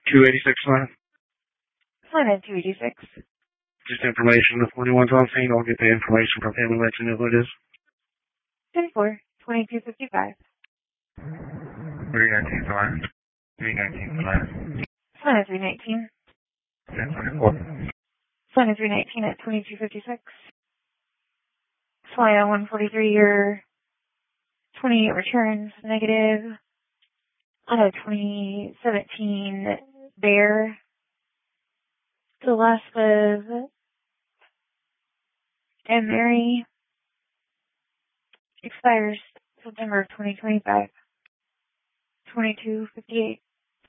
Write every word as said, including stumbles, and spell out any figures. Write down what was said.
two eighty-six line. Line two eighty-six. Just information. If anyone's on scene, I'll get the information from him and let you know who it is. ten four, twenty-two fifty-five. three nineteen line. three nineteen line. Line three nineteen. ten twenty-four. Line three nineteen at twenty-two fifty-six. Fly on one forty-three, your twenty-eight returns, negative. On a twenty seventeen Bear. The last was and Mary. Expires September of twenty twenty-five. twenty-two fifty-eight.